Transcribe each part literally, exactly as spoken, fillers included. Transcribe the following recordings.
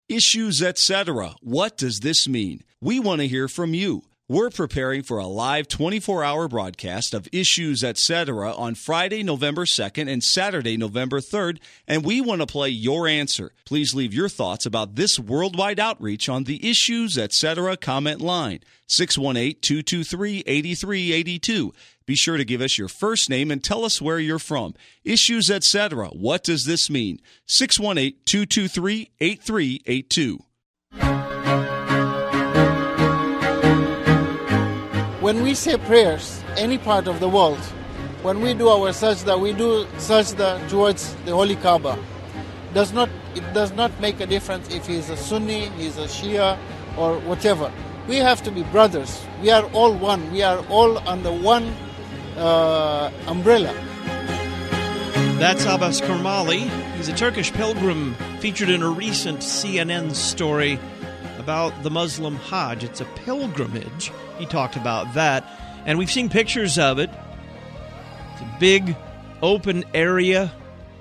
Issues, et cetera. What does this mean? We want to hear from you. We're preparing for a live twenty-four hour broadcast of Issues, et cetera on Friday, November second and Saturday, November third, and we want to play your answer. Please leave your thoughts about this worldwide outreach on the Issues, et cetera comment line, six one eight, two two three, eight three eight two. Be sure to give us your first name and tell us where you're from. Issues, et cetera. What does this mean? six one eight, two two three, eight three eight two. When we say prayers, any part of the world, when we do our sajda, we do sajda towards the Holy Kaaba. Does not, it does not make a difference if he's a Sunni, he's a Shia, or whatever. We have to be brothers. We are all one. We are all under one uh, umbrella. That's Abbas Karmali. He's a Turkish pilgrim featured in a recent C N N story about the Muslim Hajj. It's a pilgrimage. He talked about that, and we've seen pictures of it. It's a big, open area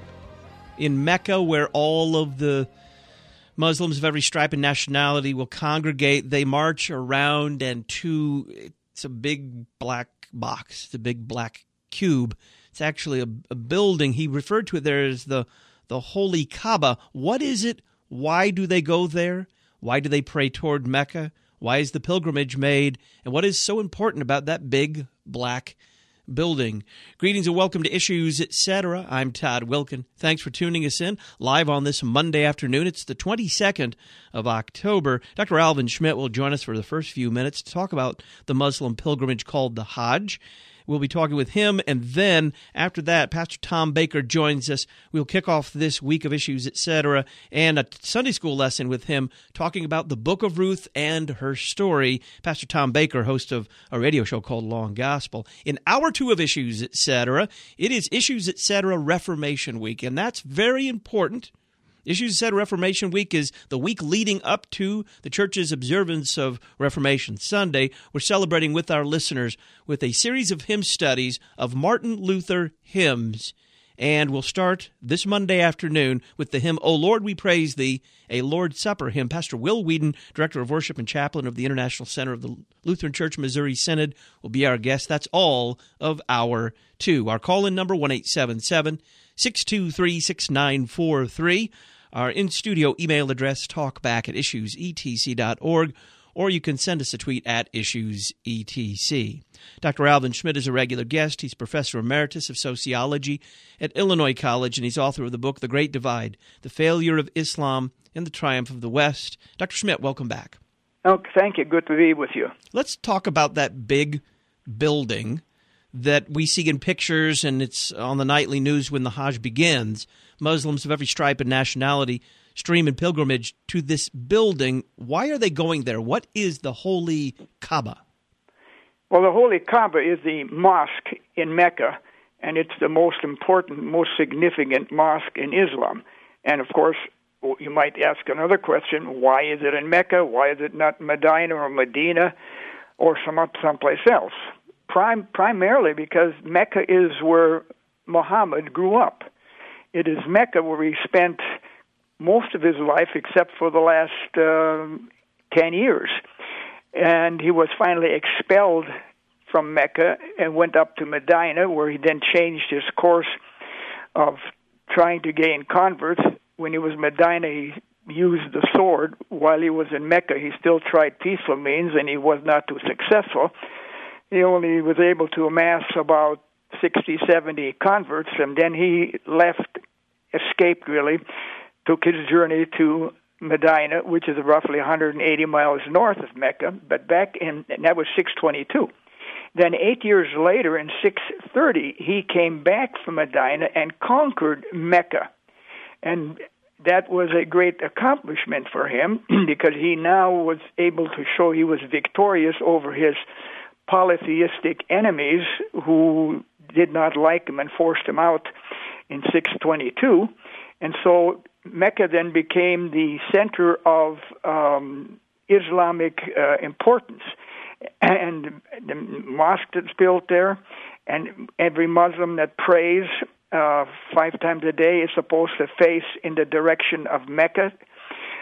in Mecca where all of the Muslims of every stripe and nationality will congregate. They march around, and to it's a big black box. It's a big black cube. It's actually a, a building. He referred to it there as the, the Holy Kaaba. What is it? Why do they go there? Why do they pray toward Mecca? Why is the pilgrimage made? And what is so important about that big black building? Greetings and welcome to Issues, et cetera. I'm Todd Wilkin. Thanks for tuning us in live on this Monday afternoon. It's the twenty-second of October. Doctor Alvin Schmidt will join us for the first few minutes to talk about the Muslim pilgrimage called the Hajj. We'll be talking with him, and then after that, Pastor Tom Baker joins us. We'll kick off this week of Issues, et cetera, and a Sunday school lesson with him talking about the book of Ruth and her story. Pastor Tom Baker, host of a radio show called Long Gospel. In hour two of Issues, et cetera, it is Issues, et cetera, Reformation Week, and that's very important. Issues, et cetera, Reformation Week is the week leading up to the church's observance of Reformation Sunday. We're celebrating with our listeners with a series of hymn studies of Martin Luther hymns. And we'll start this Monday afternoon with the hymn, O Lord, We Praise Thee, a Lord's Supper hymn. Pastor Will Whedon, Director of Worship and Chaplain of the International Center of the Lutheran Church Missouri Synod, will be our guest. That's all of hour two. Our call-in number, one eight seven seven, six two three, six nine four three. Our in-studio email address, talkback at issues e t c dot org, or you can send us a tweet at issues e t c. Doctor Alvin Schmidt is a regular guest. He's Professor Emeritus of Sociology at Illinois College, and he's author of the book, The Great Divide, The Failure of Islam and the Triumph of the West. Doctor Schmidt, welcome back. Oh, thank you. Good to be with you. Let's talk about that big building that we see in pictures, and it's on the nightly news when the Hajj begins. Muslims of every stripe and nationality stream in pilgrimage to this building. Why are they going there? What is the Holy Kaaba? Well, the Holy Kaaba is the mosque in Mecca, and it's the most important, most significant mosque in Islam. And, of course, you might ask another question, why is it in Mecca? Why is it not Medina or Medina or some someplace else? Prim- primarily because Mecca is where Muhammad grew up. It is Mecca where he spent most of his life, except for the last uh, ten years. And he was finally expelled from Mecca and went up to Medina, where he then changed his course of trying to gain converts. When he was in Medina, he used the sword. While he was in Mecca, he still tried peaceful means, and he was not too successful. He only was able to amass about sixty, seventy converts, and then he left, escaped really, took his journey to Medina, which is roughly one hundred eighty miles north of Mecca, but back in, and that was six twenty-two. Then eight years later, in six thirty, he came back from Medina and conquered Mecca. And that was a great accomplishment for him because he now was able to show he was victorious over his polytheistic enemies who did not like him and forced him out in six twenty-two. And so Mecca then became the center of um, Islamic uh, importance. And the mosque that's built there, and every Muslim that prays uh, five times a day is supposed to face in the direction of Mecca.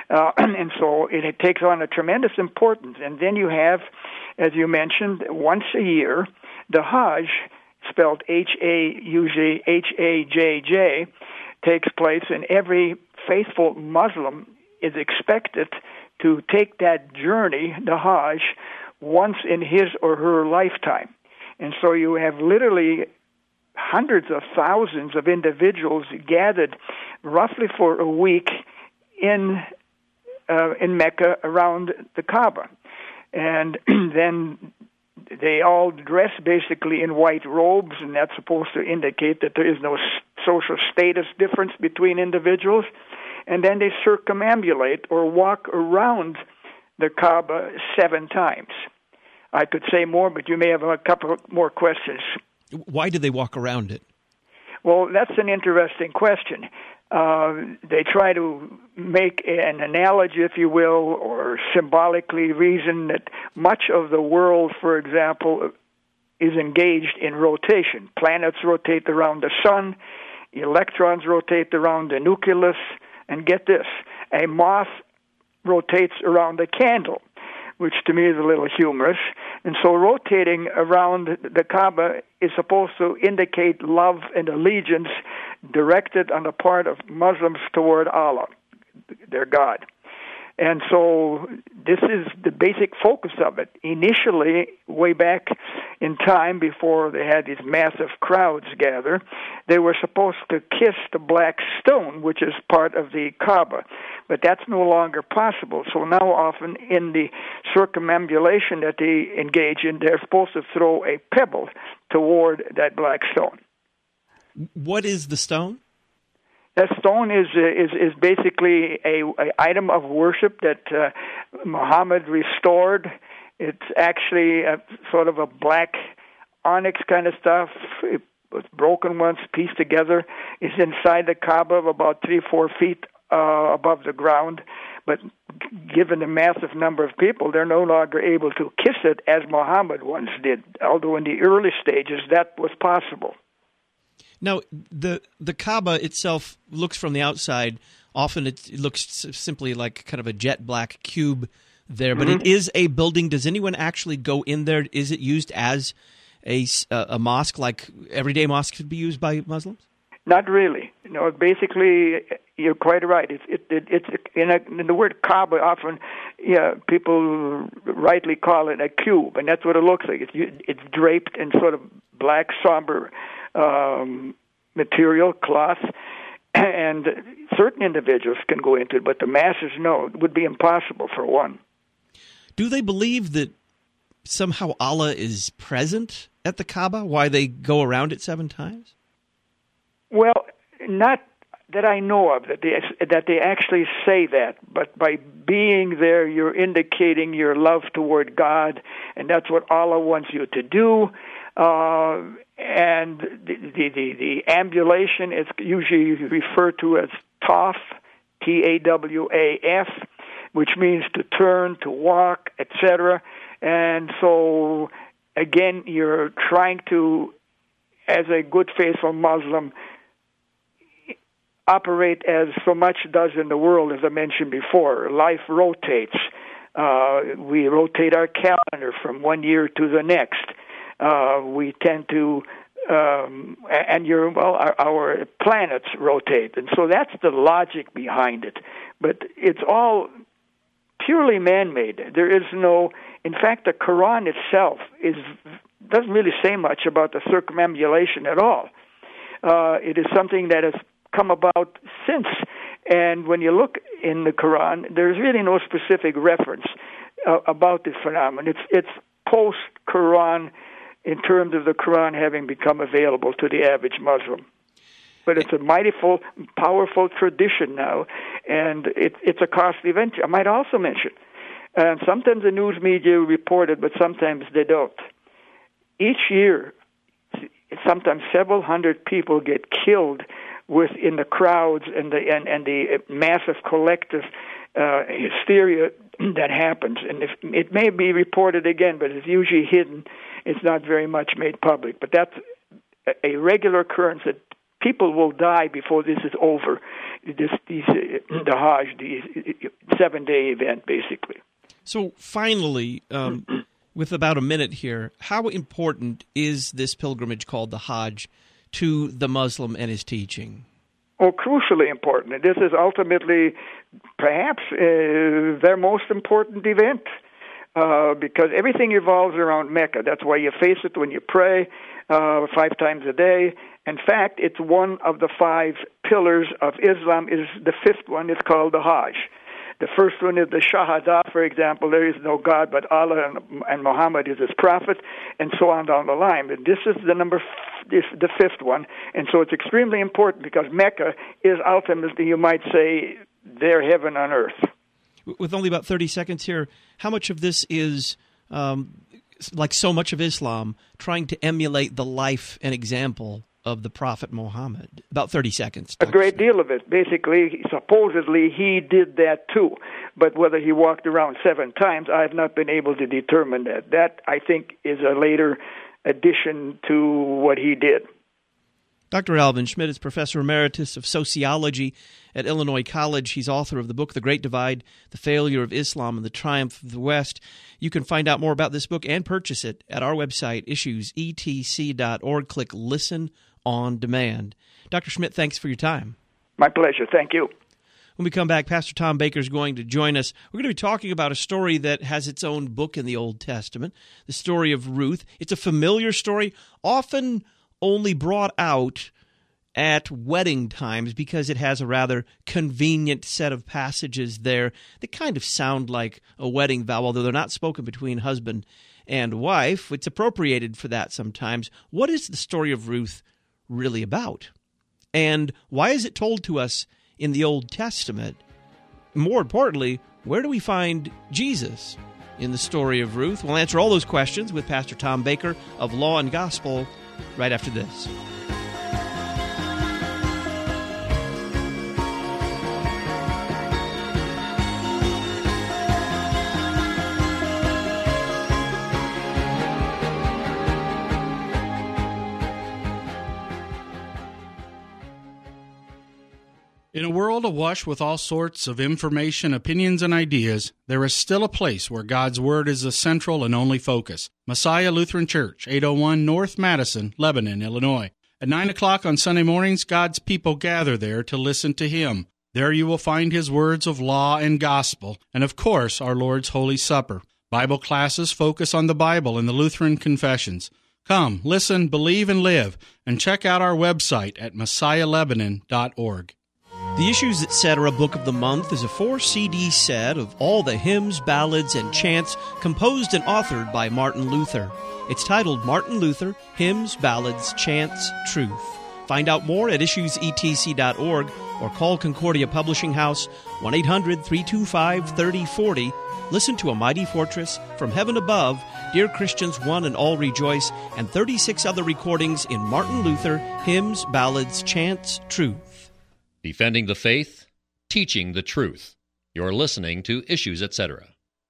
Uh, and so it, it takes on a tremendous importance. And then you have, as you mentioned, once a year, the Hajj, spelled H A, usually H A J J, takes place, and every faithful Muslim is expected to take that journey, the Hajj, once in his or her lifetime. And so you have literally hundreds of thousands of individuals gathered roughly for a week in uh, in Mecca around the Kaaba. And then they all dress basically in white robes, and that's supposed to indicate that there is no social status difference between individuals. And then they circumambulate or walk around the Kaaba seven times. I could say more, but you may have a couple more questions. Why do they walk around it? Well, that's an interesting question. Uh, they try to make an analogy, if you will, or symbolically reason that much of the world, for example, is engaged in rotation. Planets rotate around the sun, electrons rotate around the nucleus, and get this, a moth rotates around a candle, which to me is a little humorous. And so rotating around the Kaaba is supposed to indicate love and allegiance directed on the part of Muslims toward Allah, their God. And so this is the basic focus of it. Initially, way back in time, before they had these massive crowds gather, they were supposed to kiss the black stone, which is part of the Kaaba. But that's no longer possible. So now often in the circumambulation that they engage in, they're supposed to throw a pebble toward that black stone. What is the stone? That stone is is is basically a, a item of worship that uh, Muhammad restored. It's actually a, sort of a black onyx kind of stuff. It was broken once, pieced together. It's inside the Kaaba, of about three, four feet uh, above the ground. But given the massive number of people, they're no longer able to kiss it as Muhammad once did. Although in the early stages that was possible. Now, the the Kaaba itself looks from the outside, often it, it looks simply like kind of a jet black cube there, but mm-hmm. it is a building. Does anyone actually go in there? Is it used as a, a mosque, like everyday mosques could be used by Muslims? Not really. No, basically, you're quite right. It's it, it, it's in, a, in the word Kaaba. Often, yeah, people rightly call it a cube, and that's what it looks like. It's it's draped in sort of black, somber um, material, cloth, and certain individuals can go into it, but the masses, no, it would be impossible for one. Do they believe that somehow Allah is present at the Kaaba? Why they go around it seven times? Well, not that I know of, that they, that they actually say that, but by being there, you're indicating your love toward God, and that's what Allah wants you to do. Uh, and the, the, the, the ambulation is usually referred to as tawaf, T A W A F, which means to turn, to walk, et cetera. And so, again, you're trying to, as a good, faithful Muslim, operate as so much does in the world, as I mentioned before. Life rotates. Uh, we rotate our calendar from one year to the next. Uh, we tend to, um, and your well, our, our planets rotate, and so that's the logic behind it. But it's all purely man-made. There is no, in fact, the Quran itself is doesn't really say much about the circumambulation at all. Uh, it is something that has come about since, and when you look in the Quran, there's really no specific reference uh, about this phenomenon. It's it's post-Quran in terms of the Quran having become available to the average Muslim. But it's a mighty, full, powerful tradition now, and it, it's a costly venture. I might also mention, and sometimes the news media report it, but sometimes they don't. Each year, sometimes several hundred people get killed within the crowds and the and, and the massive collective uh, hysteria that happens. And if, it may be reported again, but it's usually hidden. It's not very much made public. But that's a regular occurrence that people will die before this is over. This, these, uh, the Hajj, the seven-day event, basically. So finally, um, with about a minute here, how important is this pilgrimage called the Hajj to the Muslim and his teaching? Oh, crucially important. This is ultimately perhaps uh, their most important event uh, because everything evolves around Mecca. That's why you face it when you pray uh, five times a day. In fact, it's one of the five pillars of Islam. Is the fifth one is called the Hajj. The first one is the Shahada, for example, there is no God but Allah, and, and Muhammad is his prophet, and so on down the line. But this is the number, f- this the fifth one, and so it's extremely important because Mecca is ultimately, you might say, their heaven on earth. With only about thirty seconds here, how much of this is, um, like so much of Islam, trying to emulate the life and example of the Prophet Muhammad? About thirty seconds. A great deal of it. Basically, supposedly, he did that too. But whether he walked around seven times, I have not been able to determine that. That, I think, is a later addition to what he did. Doctor Alvin Schmidt is Professor Emeritus of Sociology at Illinois College. He's author of the book, The Great Divide, The Failure of Islam and the Triumph of the West. You can find out more about this book and purchase it at our website, issues e t c dot org. Click Listen on Demand. Doctor Schmidt, thanks for your time. My pleasure. Thank you. When we come back, Pastor Tom Baker is going to join us. We're going to be talking about a story that has its own book in the Old Testament, the story of Ruth. It's a familiar story, often only brought out at wedding times because it has a rather convenient set of passages there that kind of sound like a wedding vow, although they're not spoken between husband and wife. It's appropriated for that sometimes. What is the story of Ruth really about? And why is it told to us in the Old Testament? More importantly, where do we find Jesus in the story of Ruth? We'll answer all those questions with Pastor Tom Baker of Law and Gospel right after this. In a world awash with all sorts of information, opinions, and ideas, there is still a place where God's Word is the central and only focus. Messiah Lutheran Church, eight oh one North Madison, Lebanon, Illinois. At nine o'clock on Sunday mornings, God's people gather there to listen to Him. There you will find His words of law and gospel, and of course, our Lord's Holy Supper. Bible classes focus on the Bible and the Lutheran confessions. Come, listen, believe, and live, and check out our website at messiah lebanon dot org. The Issues Etc. Book of the Month is a four-C D set of all the hymns, ballads, and chants composed and authored by Martin Luther. It's titled Martin Luther, Hymns, Ballads, Chants, Truth. Find out more at issues e t c dot org or call Concordia Publishing House, one eight hundred three two five three oh four oh. Listen to A Mighty Fortress, From Heaven Above, Dear Christians One and All Rejoice, and thirty-six other recordings in Martin Luther, Hymns, Ballads, Chants, Truth. Defending the faith, teaching the truth. You're listening to Issues Etc.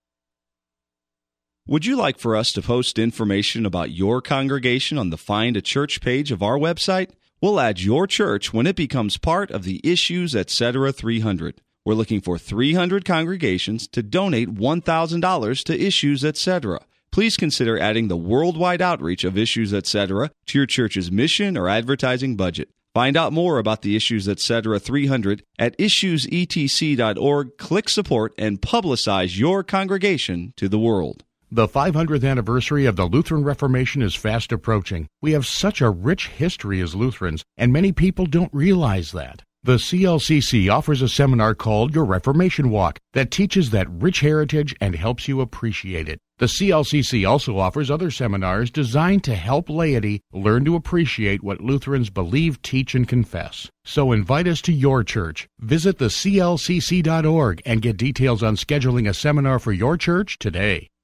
Would you like for us to post information about your congregation on the Find a Church page of our website? We'll add your church when it becomes part of the Issues Etc. three hundred. We're looking for three hundred congregations to donate one thousand dollars to Issues Etc. Please consider adding the worldwide outreach of Issues Etc. to your church's mission or advertising budget. Find out more about the Issues Etc. three hundred at issues e t c dot org. Click support and publicize your congregation to the world. The five hundredth anniversary of the Lutheran Reformation is fast approaching. We have such a rich history as Lutherans, and many people don't realize that. The C L C C offers a seminar called Your Reformation Walk that teaches that rich heritage and helps you appreciate it. The C L C C also offers other seminars designed to help laity learn to appreciate what Lutherans believe, teach, and confess. So invite us to your church. Visit the c l c c dot org and get details on scheduling a seminar for your church today.